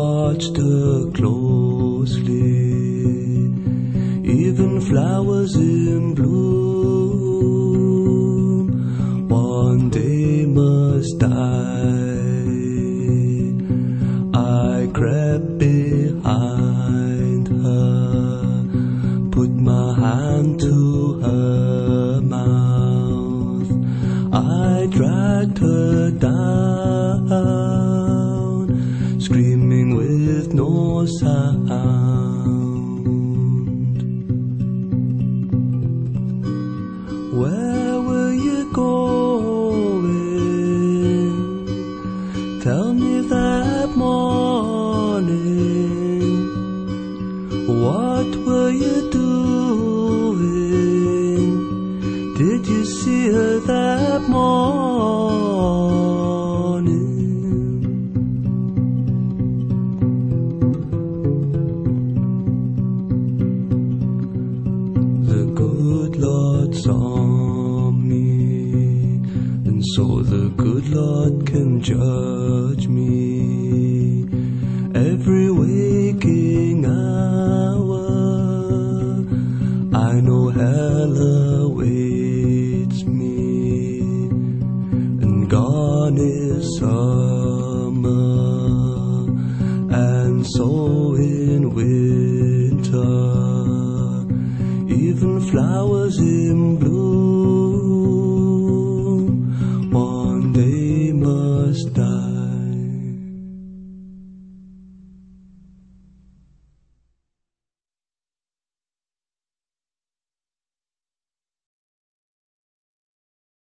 watched her closely. Even flowers in bloom one day must die. I crept behind her, put my hand to her mouth. I dragged her down, screaming with no sound. Where were you going? Tell me that morning. What were you doing? Did you see her that morning? The good Lord saw me, and so the good Lord can judge me. Every waking hour, I know hell awaits me, and gone is summer, and so in winter, even flowers in bloom